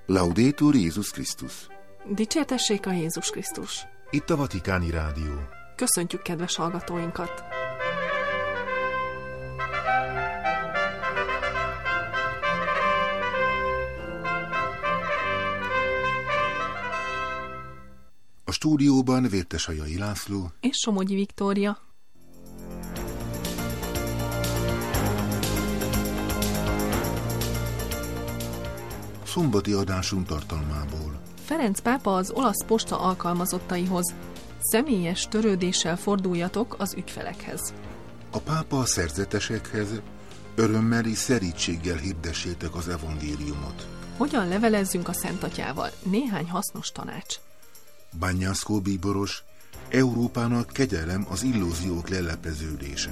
Laudetur Jézus Krisztus. Dicsértessék a Jézus Krisztus. Itt a Vatikáni Rádió. Köszöntjük kedves hallgatóinkat! A stúdióban Vértesajai László és Somogyi Viktória. Szombati adásunk tartalmából. Ferenc pápa az olasz posta alkalmazottaihoz: személyes törődéssel forduljatok az ügyfelekhez. A pápa a szerzetesekhez: örömmel és szerítséggel hirdessétek az evangéliumot. Hogyan levelezzünk a Szent Atyával? Néhány hasznos tanács. Bányászkó bíboros: Európának kegyelem az illúziók lelepeződése.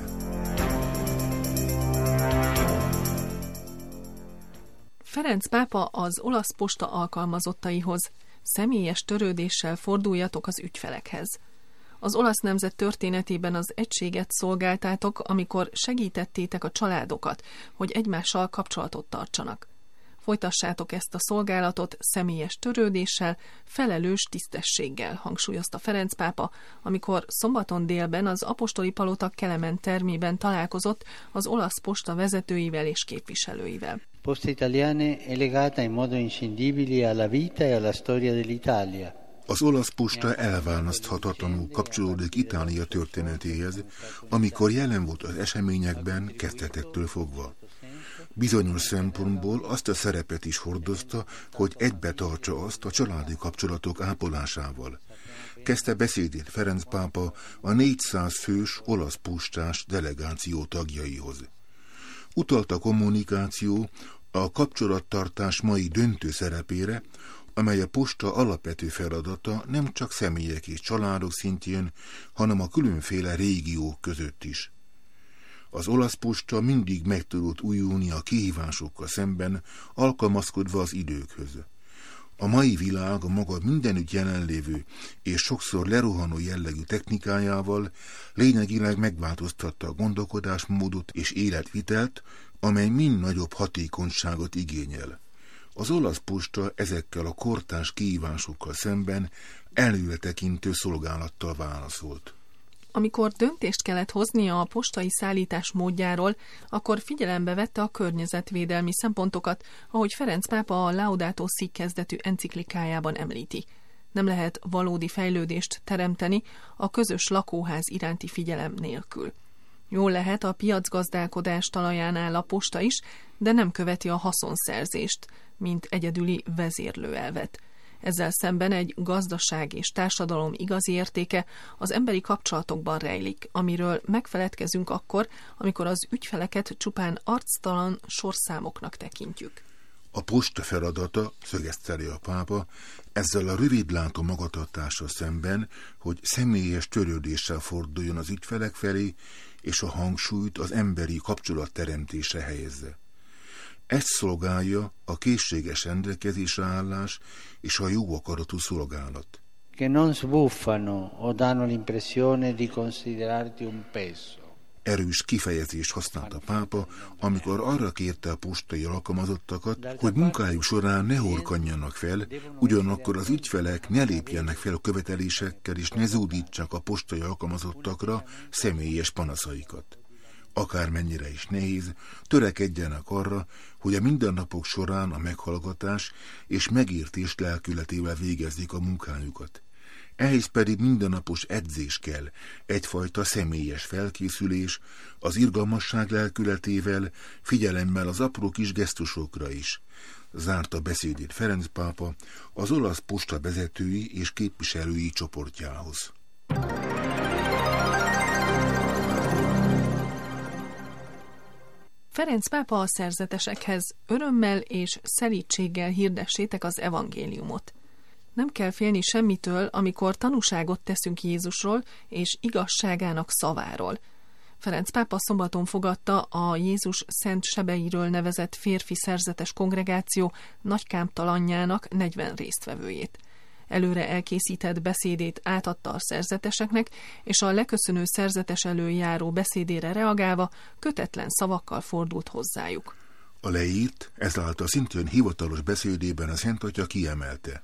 Ferenc pápa az olasz posta alkalmazottaihoz: személyes törődéssel forduljatok az ügyfelekhez. Az olasz nemzet történetében az egységet szolgáltátok, amikor segítettétek a családokat, hogy egymással kapcsolatot tartsanak. Folytassátok ezt a szolgálatot személyes törődéssel, felelős tisztességgel, hangsúlyozta Ferenc pápa, amikor szombaton délben az apostoli palota Kelemen termében találkozott az olasz posta vezetőivel és képviselőivel. Poste Italiane è legata in modo inscindibile alla vita e alla storia dell'Italia. Az olasz posta elválaszthatatlanul kapcsolódik Itália történetéhez, amikor jelen volt az eseményekben kezdetektől fogva. Bizonyos szempontból azt a szerepet is hordozta, hogy egybe tartsa azt a családi kapcsolatok ápolásával. Kezdte beszédét Ferenc pápa a 400 fős olasz postás delegáció tagjaihoz. Utalt a kommunikáció a kapcsolattartás mai döntő szerepére, amely a posta alapvető feladata nem csak személyek és családok szintjén, hanem a különféle régiók között is. Az olasz posta mindig meg tudott újulni a kihívásokkal szemben, alkalmazkodva az időkhöz. A mai világ a maga mindenütt jelenlévő és sokszor lerohanó jellegű technikájával lényegileg megváltoztatta a gondolkodásmódot és életvitelt, amely mind nagyobb hatékonyságot igényel. Az olasz posta ezekkel a kortárs kihívásokkal szemben előretekintő szolgálattal válaszolt. Amikor döntést kellett hoznia a postai szállítás módjáról, akkor figyelembe vette a környezetvédelmi szempontokat, ahogy Ferenc pápa a Laudato Si kezdetű enciklikájában említi. Nem lehet valódi fejlődést teremteni a közös lakóház iránti figyelem nélkül. Jól lehet, a piacgazdálkodás talaján áll a posta is, de nem követi a haszonszerzést, mint egyedüli vezérlőelvet. Ezzel szemben egy gazdaság és társadalom igazi értéke az emberi kapcsolatokban rejlik, amiről megfeledkezünk akkor, amikor az ügyfeleket csupán arctalan sorszámoknak tekintjük. A posta feladata, szögezteli a pápa, ezzel a rövidlátó magatartással szemben, hogy személyes törődéssel forduljon az ügyfelek felé, és a hangsúlyt az emberi kapcsolatteremtésre helyezze. Ezt szolgálja a készséges rendelkezésre állás és a jó akaratú szolgálat. Che non sbuffano o danno l'impressione di considerarti un peso. Erős kifejezést használt a pápa, amikor arra kérte a postai alkalmazottakat, hogy munkájuk során ne horkanjanak fel, ugyanakkor az ügyfelek ne lépjenek fel a követelésekkel és ne zúdítsák a postai alkalmazottakra személyes panaszaikat. Akármennyire is nehéz, törekedjenek arra, hogy a mindennapok során a meghallgatás és megértés lelkületével végezzék a munkájukat. Ehhez pedig mindennapos edzés kell, egyfajta személyes felkészülés, az irgalmasság lelkületével, figyelemmel az apró kis gesztusokra is. Zárta beszédét Ferenc pápa az olasz posta vezetői és képviselői csoportjához. Ferenc pápa a szerzetesekhez: örömmel és szelídséggel hirdessétek az evangéliumot. Nem kell félni semmitől, amikor tanúságot teszünk Jézusról és igazságának szaváról. Ferenc pápa szombaton fogadta a Jézus Szent Sebeiről nevezett férfi szerzetes kongregáció nagykámtalanjának 40 résztvevőjét. Előre elkészített beszédét átadta a szerzeteseknek, és a leköszönő szerzetes elől járó beszédére reagálva kötetlen szavakkal fordult hozzájuk. A leírt, ezáltal szintén hivatalos beszédében a Szent Atya kiemelte: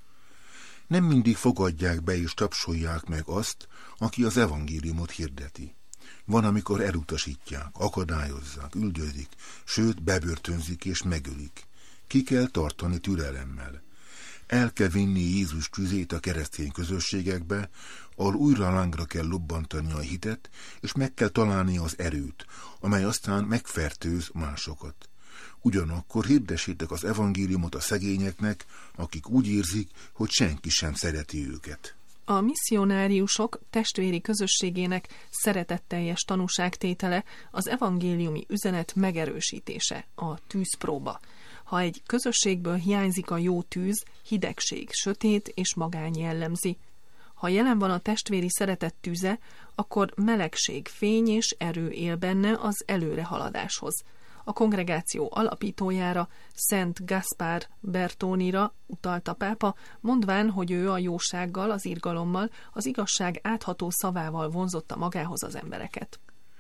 nem mindig fogadják be és tapsolják meg azt, aki az evangéliumot hirdeti. Van, amikor elutasítják, akadályozzák, üldözik, sőt bebörtönzik és megölik. Ki kell tartani türelemmel. El kell vinni Jézus tüzét a keresztény közösségekbe, ahol újra lángra kell lobbantani a hitet, és meg kell találni az erőt, amely aztán megfertőz másokat. Ugyanakkor hirdessétek az evangéliumot a szegényeknek, akik úgy érzik, hogy senki sem szereti őket. A misszionáriusok testvéri közösségének szeretetteljes tanúságtétele az evangéliumi üzenet megerősítése, a tűzpróba. Ha egy közösségből hiányzik a jó tűz, hidegség, sötét és magány jellemzi. Ha jelen van a testvéri szeretet tüze, akkor melegség, fény és erő él benne az előrehaladáshoz. A kongregáció alapítójára, Szent Gaspár Bertónira utalt a pápa, mondván, hogy ő a jósággal, az irgalommal, az igazság átható szavával vonzotta magához az embereket.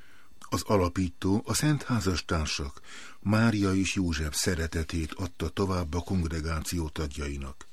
Az alapító, a szent házastársak, Mária és József szeretetét adta tovább a kongregáció tagjainak.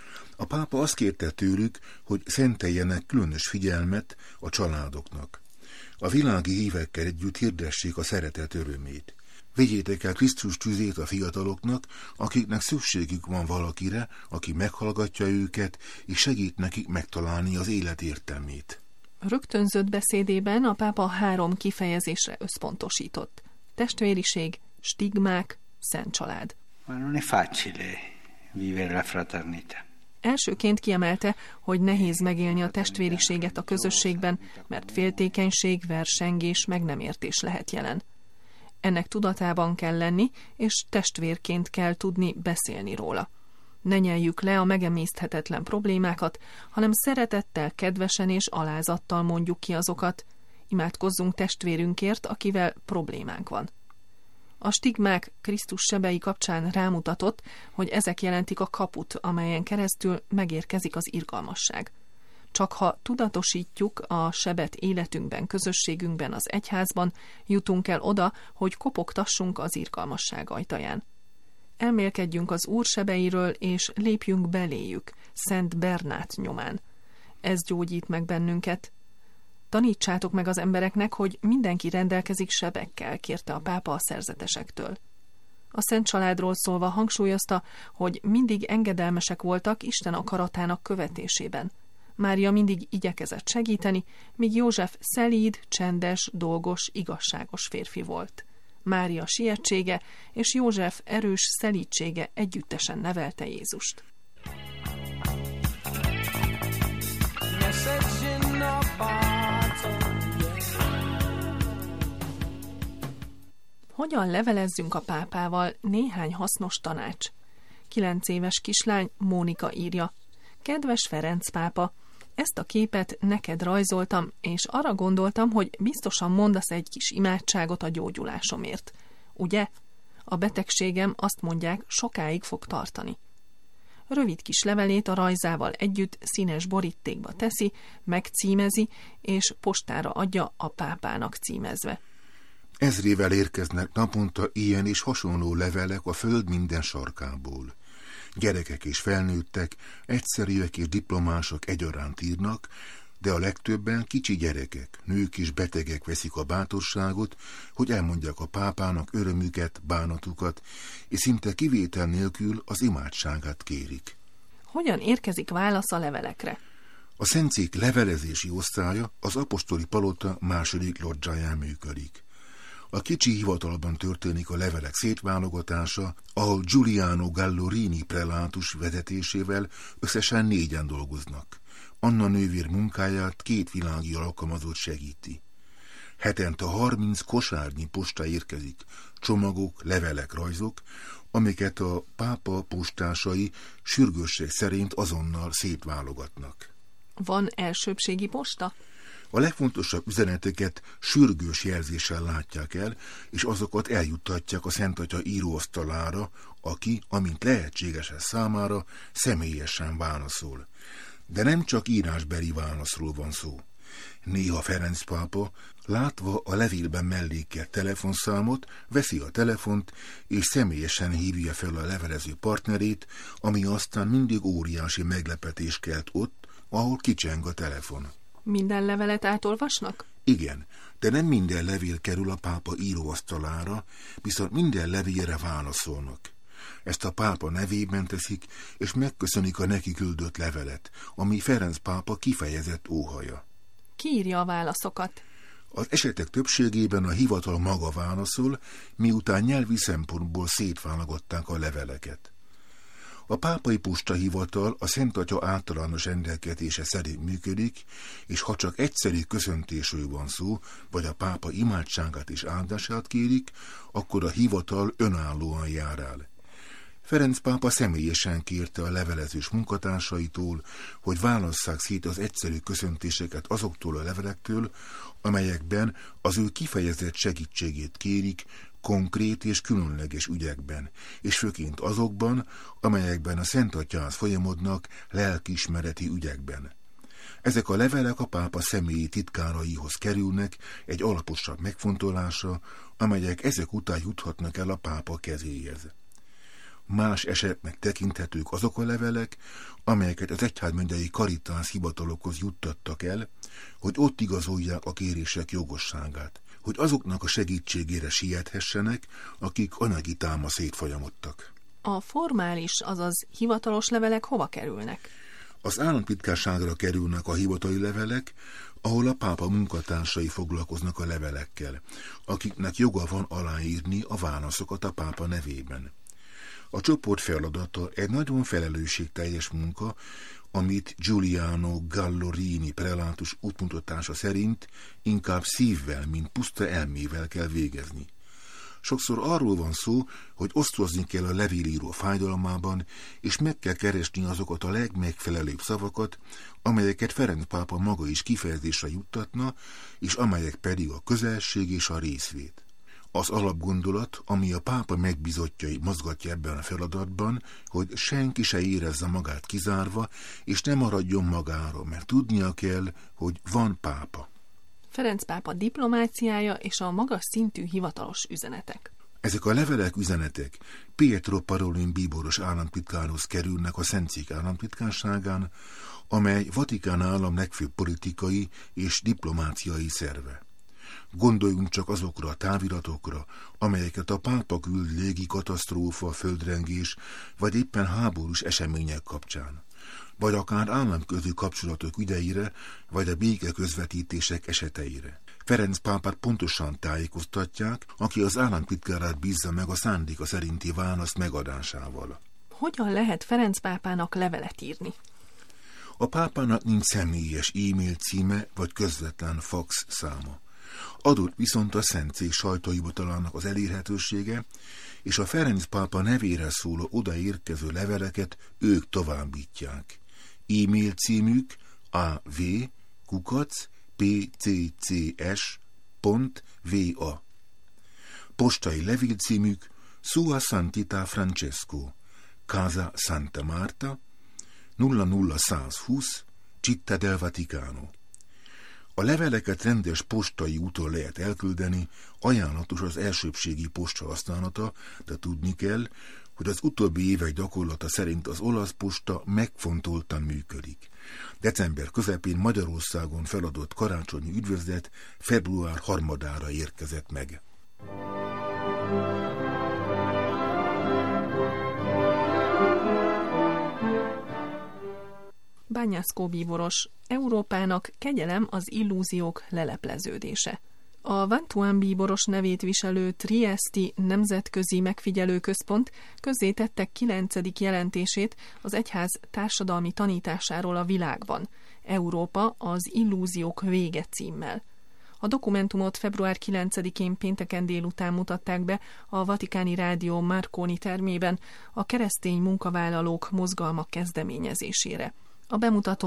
A pápa azt kérte tőlük, hogy szenteljenek különös figyelmet a családoknak. A világi hívekkel együtt hirdessék a szeretet örömét. Vigyétek el Krisztus tüzét a fiataloknak, akiknek szükségük van valakire, aki meghallgatja őket, és segít nekik megtalálni az élet értelmét. Rögtönzött beszédében a pápa 3 kifejezésre összpontosított: testvériség, stigmák, szent család. Ma non è facile vivere la fraternità. Elsőként kiemelte, hogy nehéz megélni a testvériséget a közösségben, mert féltékenység, versengés, meg nem értés lehet jelen. Ennek tudatában kell lenni, és testvérként kell tudni beszélni róla. Ne nyeljük le a megemészthetetlen problémákat, hanem szeretettel, kedvesen és alázattal mondjuk ki azokat. Imádkozzunk testvérünkért, akivel problémánk van. A stigmák Krisztus sebei kapcsán rámutatott, hogy ezek jelentik a kaput, amelyen keresztül megérkezik az irgalmasság. Csak ha tudatosítjuk a sebet életünkben, közösségünkben, az egyházban, jutunk el oda, hogy kopogtassunk az irgalmasság ajtaján. Elmélkedjünk az Úr sebeiről, és lépjünk beléjük, Szent Bernát nyomán. Ez gyógyít meg bennünket. Tanítsátok meg az embereknek, hogy mindenki rendelkezik sebekkel, kérte a pápa a szerzetesektől. A Szent Családról szólva hangsúlyozta, hogy mindig engedelmesek voltak Isten akaratának követésében. Mária mindig igyekezett segíteni, míg József szelíd, csendes, dolgos, igazságos férfi volt. Mária sietsége és József erős szelídsége együttesen nevelte Jézust. Hogyan levelezzünk a pápával? Néhány hasznos tanács. 9 éves kislány Mónika írja: kedves Ferenc pápa, ezt a képet neked rajzoltam, és arra gondoltam, hogy biztosan mondasz egy kis imádságot a gyógyulásomért. Ugye? A betegségem, azt mondják, sokáig fog tartani. Rövid kis levelét a rajzával együtt színes borítékba teszi, megcímezi, és postára adja a pápának címezve. Ezrével érkeznek naponta ilyen és hasonló levelek a föld minden sarkából. Gyerekek és felnőttek, egyszerűek és diplomások egyaránt írnak, de a legtöbben kicsi gyerekek, nők és betegek veszik a bátorságot, hogy elmondják a pápának örömüket, bánatukat, és szinte kivétel nélkül az imádságát kérik. Hogyan érkezik válasz a levelekre? A Szentszék levelezési osztálya az apostoli palota második lodzsáján működik. A kicsi hivatalban történik a levelek szétválogatása, ahol Giuliano Gallorini prelátus vezetésével összesen 4-en dolgoznak. Anna nővér munkáját 2 világi alkalmazott segíti. Hetente 30 kosárnyi posta érkezik, csomagok, levelek, rajzok, amiket a pápa postásai sürgősség szerint azonnal szétválogatnak. Van elsőbbségi posta? A legfontosabb üzeneteket sürgős jelzéssel látják el, és azokat eljuttatják a Szent Atya íróasztalára, aki, amint lehetséges számára, személyesen válaszol. De nem csak írásbeli válaszról van szó. Néha Ferenc pápa Látva a levélben mellékelt telefonszámot, veszi a telefont, és személyesen hívja fel a levelező partnerét, ami aztán mindig óriási meglepetés kelt ott, ahol kicseng a telefon. Minden levelet átolvasnak? Igen, de nem minden levél kerül a pápa íróasztalára, viszont minden levélre válaszolnak. Ezt a pápa nevében teszik, és megköszönik a neki küldött levelet, ami Ferenc pápa kifejezett óhaja. Ki írja a válaszokat? Az esetek többségében a hivatal maga válaszol, miután nyelvi szempontból szétválogatták a leveleket. A pápai postahivatal a Szent Atya általános rendelkezése szerint működik, és ha csak egyszerű köszöntésről van szó, vagy a pápa imádságát és áldását kérik, akkor a hivatal önállóan jár el. Ferenc pápa személyesen kérte a levelezős munkatársaitól, hogy válasszák szét az egyszerű köszöntéseket azoktól a levelektől, amelyekben az ő kifejezett segítségét kérik konkrét és különleges ügyekben, és főként azokban, amelyekben a Szent Atyához folyamodnak lelkiismereti ügyekben. Ezek a levelek a pápa személyi titkáraihoz kerülnek egy alaposabb megfontolásra, amelyek ezek után juthatnak el a pápa kezéhez. Más esetnek tekinthetők azok a levelek, amelyeket az egyházmegyei Caritas hivatalokhoz juttattak el, hogy ott igazolják a kérések jogosságát, hogy azoknak a segítségére siethessenek, akik anyagi támaszét folyamodtak. A formális, azaz hivatalos levelek hova kerülnek? Az államtitkárságra kerülnek a hivatali levelek, ahol a pápa munkatársai foglalkoznak a levelekkel, akiknek joga van aláírni a válaszokat a pápa nevében. A csoport feladata egy nagyon felelősségteljes munka, amit Giuliano Gallorini prelátus útmutatása szerint inkább szívvel, mint puszta elmével kell végezni. Sokszor arról van szó, hogy osztozni kell a levélíró fájdalmában, és meg kell keresni azokat a legmegfelelőbb szavakat, amelyeket Ferenc pápa maga is kifejezésre juttatna, és amelyek pedig a közelség és a részvét. Az alapgondolat, ami a pápa megbízottjai mozgatja ebben a feladatban, hogy senki se érezze magát kizárva, és ne maradjon magára, mert tudnia kell, hogy van pápa. Ferenc pápa diplomáciája és a magas szintű hivatalos üzenetek. Ezek a levelek, üzenetek Pietro Parolin bíboros államtitkárhoz kerülnek a Szentszék államtitkárságán, amely Vatikán állam legfőbb politikai és diplomáciai szerve. Gondoljunk csak azokra a táviratokra, amelyeket a pápa küld légi katasztrófa, földrengés, vagy éppen háborús események kapcsán, vagy akár államközi kapcsolatok ügyeire, vagy a békeközvetítések eseteire. Ferenc pápát pontosan tájékoztatják, aki az államtitkárát bízza meg a szándéka szerinti válasz megadásával. Hogyan lehet Ferenc pápának levelet írni? A pápának nincs személyes e-mail címe vagy közvetlen fax száma. Adott viszont a Szentszék sajtóhivatalának az elérhetősége, és a Ferenc pápa nevére szóló odaérkező leveleket ők továbbítják. E-mail címük av@pccs.va. Postai levélcímük Sua Santità Francesco, Casa Santa Marta, 00120, Città del Vaticano. A leveleket rendes postai úton lehet elküldeni, ajánlatos az elsőbbségi posta használata, de tudni kell, hogy az utóbbi évek gyakorlata szerint az olasz posta megfontoltan működik. December közepén Magyarországon feladott karácsonyi üdvözlet február 3-ára érkezett meg. Bányászkó bíboros, Európának kegyelem az illúziók lelepleződése. A Vantuán bíboros nevét viselő Triesti Nemzetközi Megfigyelőközpont közzétette 9. jelentését az egyház társadalmi tanításáról a világban, Európa az illúziók vége címmel. A dokumentumot február 9-én pénteken délután mutatták be a Vatikáni Rádió Marconi termében a keresztény munkavállalók mozgalma kezdeményezésére. A bemutatón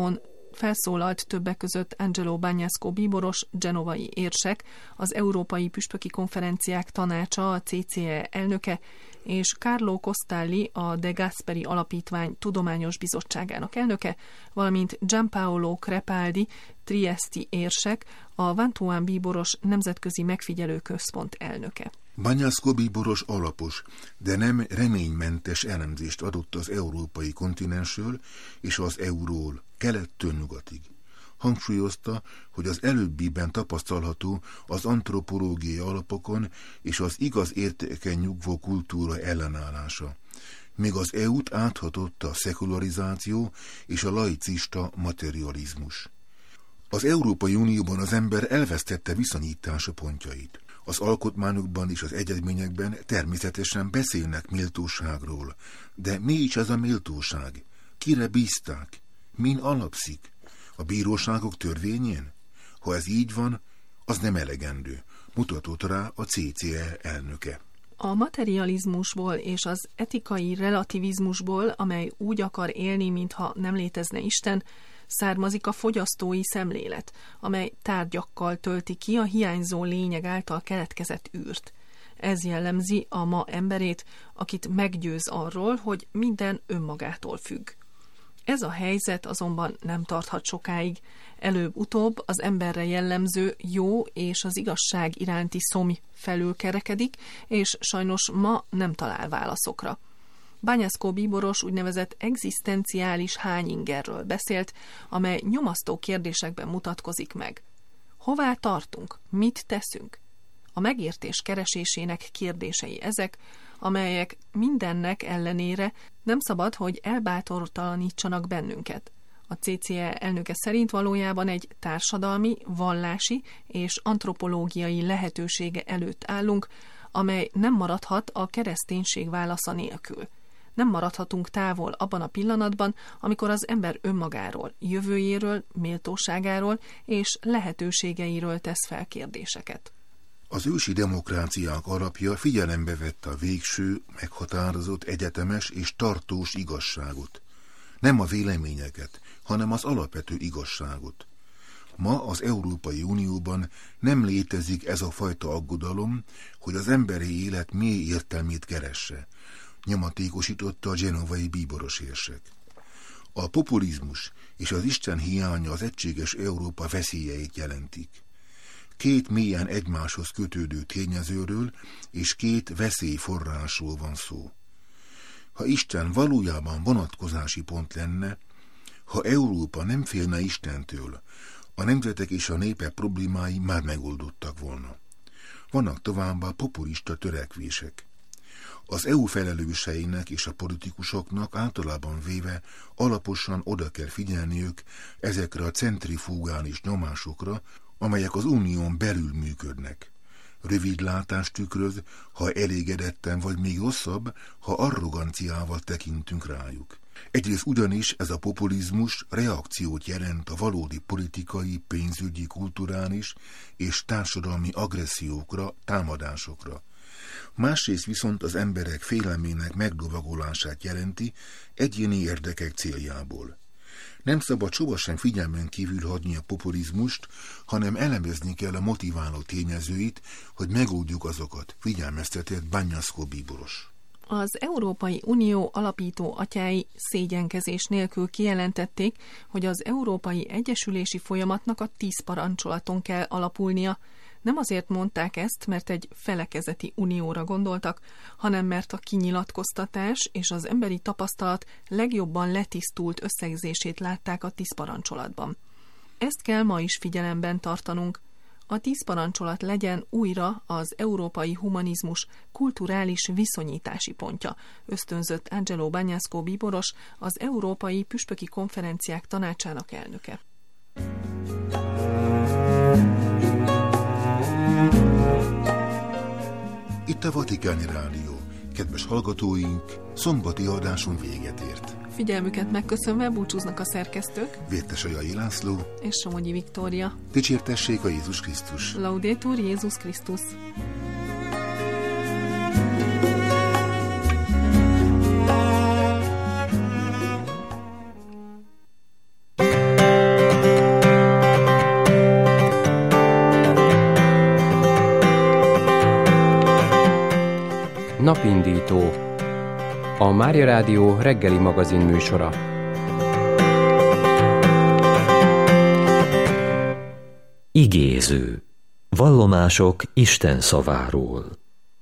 felszólalt többek között Angelo Bagnasco bíboros, genovai érsek, az Európai Püspöki Konferenciák Tanácsa, a CCE elnöke, és Carlo Costalli, a De Gasperi Alapítvány Tudományos Bizottságának elnöke, valamint Gianpaolo Crepaldi, triesti érsek, a Vantuan bíboros Nemzetközi Megfigyelő Központ elnöke. Bagnasco bíboros alapos, de nem reménymentes elemzést adott az európai kontinensről és az euról, kelettől nyugatig. Hangsúlyozta, hogy az előbbiben tapasztalható az antropológiai alapokon és az igaz értéken nyugvó kultúra ellenállása, míg az EU-t áthatotta a szekularizáció és a laicista materializmus. Az Európai Unióban az ember elvesztette viszonyítása pontjait. Az alkotmányokban és az egyezményekben természetesen beszélnek méltóságról, de mi is ez a méltóság? Kire bízták? Min alapszik? A bíróságok törvényén? Ha ez így van, az nem elegendő, mutatott rá a CCE elnöke. A materializmusból és az etikai relativizmusból, amely úgy akar élni, mintha nem létezne Isten, származik a fogyasztói szemlélet, amely tárgyakkal tölti ki a hiányzó lényeg által keletkezett űrt. Ez jellemzi a ma emberét, akit meggyőz arról, hogy minden önmagától függ. Ez a helyzet azonban nem tarthat sokáig. Előbb-utóbb az emberre jellemző jó és az igazság iránti szomj felülkerekedik, és sajnos ma nem talál válaszokra. Bagnasco bíboros úgynevezett egzisztenciális hányingerről beszélt, amely nyomasztó kérdésekben mutatkozik meg. Hová tartunk? Mit teszünk? A megértés keresésének kérdései ezek, amelyek mindennek ellenére nem szabad, hogy elbátortalanítsanak bennünket. A CCE elnöke szerint valójában egy társadalmi, vallási és antropológiai lehetősége előtt állunk, amely nem maradhat a kereszténység válasza nélkül. Nem maradhatunk távol abban a pillanatban, amikor az ember önmagáról, jövőjéről, méltóságáról és lehetőségeiről tesz fel kérdéseket. Az ősi demokráciák alapja figyelembe vette a végső, meghatározott, egyetemes és tartós igazságot. Nem a véleményeket, hanem az alapvető igazságot. Ma az Európai Unióban nem létezik ez a fajta aggodalom, hogy az emberi élet mély értelmét keresse, nyomatékosította a genovai bíboros érsek. A populizmus és az Isten hiánya az egységes Európa veszélyeit jelentik. Két mélyen egymáshoz kötődő tényezőről és két veszélyforrásról van szó. Ha Isten valójában vonatkozási pont lenne, ha Európa nem félne Istentől, a nemzetek és a népek problémái már megoldottak volna. Vannak továbbá populista törekvések. Az EU felelőseinek és a politikusoknak általában véve alaposan oda kell figyelniük ezekre a centrifugális nyomásokra, amelyek az unión belül működnek. Rövidlátást tükröz, ha elégedetten vagy még rosszabb, ha arroganciával tekintünk rájuk. Egyrészt ugyanis ez a populizmus reakciót jelent a valódi politikai, pénzügyi, kulturális és társadalmi agressziókra, támadásokra. Másrészt viszont az emberek félelmének megdovagolását jelenti egyéni érdekek céljából. Nem szabad sohasem figyelmen kívül hagyni a populizmust, hanem elemezni kell a motiváló tényezőit, hogy megoldjuk azokat, figyelmeztetett Bagnasco bíboros. Az Európai Unió alapító atyái szégyenkezés nélkül kijelentették, hogy az európai egyesülési folyamatnak a 10 parancsolaton kell alapulnia. Nem azért mondták ezt, mert egy felekezeti unióra gondoltak, hanem mert a kinyilatkoztatás és az emberi tapasztalat legjobban letisztult összegzését látták a 10 parancsolatban. Ezt kell ma is figyelemben tartanunk. A 10 parancsolat legyen újra az európai humanizmus kulturális viszonyítási pontja, ösztönzött Angelo Bagnasco bíboros, az Európai Püspöki Konferenciák Tanácsának elnöke. Itt a Vatikáni Rádió. Kedves hallgatóink, szombati adáson véget ért. Figyelmüket megköszönve búcsúznak a szerkesztők Vértesajai László és Somogyi Viktória. Dicsértessék a Jézus Krisztus! Laudetur Jézus Krisztus! Napindító, a Mária Rádió reggeli magazin műsora. Igéző. Vallomások Isten szaváról.